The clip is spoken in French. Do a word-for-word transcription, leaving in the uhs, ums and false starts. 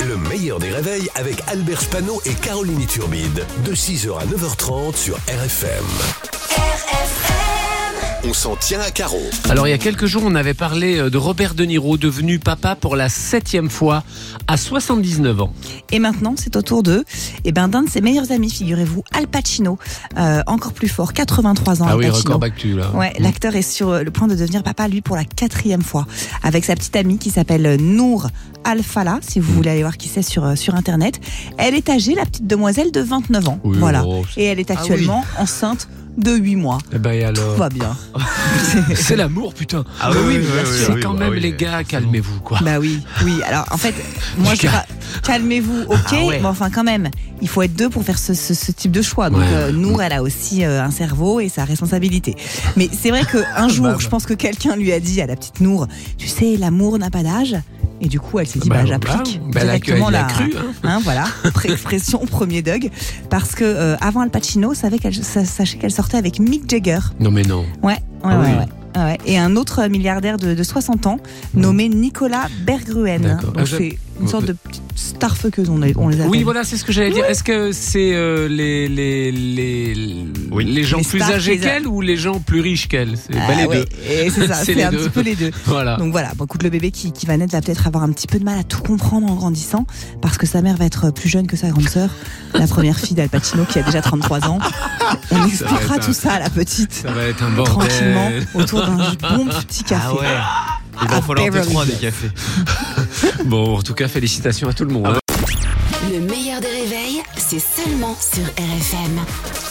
Le meilleur des réveils avec Albert Spano et Caroline Turbide. De six heures à neuf heures trente sur R F M. R F M. On s'en tient à Caro. Alors il y a quelques jours, on avait parlé de Robert De Niro, devenu papa pour la septième fois à soixante-dix-neuf ans. Et maintenant, c'est au tour d'eux. Et ben, d'un de ses meilleurs amis, figurez-vous, Al Pacino, euh, encore plus fort, quatre-vingt-trois ans. Ah Al oui, Pacino. record d'actu là. Ouais, mmh. L'acteur est sur le point de devenir papa, lui, pour la quatrième fois, avec sa petite amie qui s'appelle Nour Al-Fallah, si vous mmh. voulez aller voir qui c'est sur, sur Internet. Elle est âgée, la petite demoiselle, de vingt-neuf ans. Oui, voilà. Oh, et elle est actuellement ah oui. enceinte de huit mois. Eh ben, et alors... Tout va bien. C'est l'amour, putain. Ah oui, oui, oui, bien sûr. sûr. C'est quand oui, même, oui, les gars, calmez-vous, quoi. Bah oui, oui. Alors, en fait, moi, je pas... calmez-vous, ok, ah ouais. mais enfin, quand même, il faut être deux pour faire ce, ce, ce type de choix. Donc, ouais. euh, Nour, elle a aussi euh, un cerveau et sa responsabilité. Mais c'est vrai qu'un jour, bah, bah. je pense que quelqu'un lui a dit à la petite Nour, tu sais, l'amour n'a pas d'âge. Et du coup, elle s'est dit, bah, bah j'applique bah, directement la, la, cru, hein. Hein, voilà, expression premier Doug, parce que euh, avant Al Pacino, savait qu'elle, sachez qu'elle sortait avec Mick Jagger. Non mais non. Ouais, ouais, ah, ouais, oui. ouais. Ouais, et un autre milliardaire de, de soixante ans nommé Nicolas Bergruen. D'accord. Donc c'est une sorte de petite starfuckeuse, on, on les appelle. Oui, voilà, c'est ce que j'allais dire. Est-ce que c'est euh, les, les, les, oui. les gens les plus âgés qu'elle ou les gens plus riches qu'elle? C'est ah, bah, les ouais. deux. Et c'est ça, c'est, c'est un deux. petit peu les deux. Voilà. Donc voilà, bon, écoute, le bébé qui, qui va naître va peut-être avoir un petit peu de mal à tout comprendre en grandissant, parce que sa mère va être plus jeune que sa grande sœur, la première fille d'Al Pacino qui a déjà trente-trois ans. On expliquera tout un... ça à la petite. Ça va être un bordel. Tranquillement, autour d'un bon petit café. Ah ouais. Il va falloir deux trois des cafés. Bon, en tout cas, félicitations à tout le monde. Le meilleur des réveils, c'est seulement sur R F M.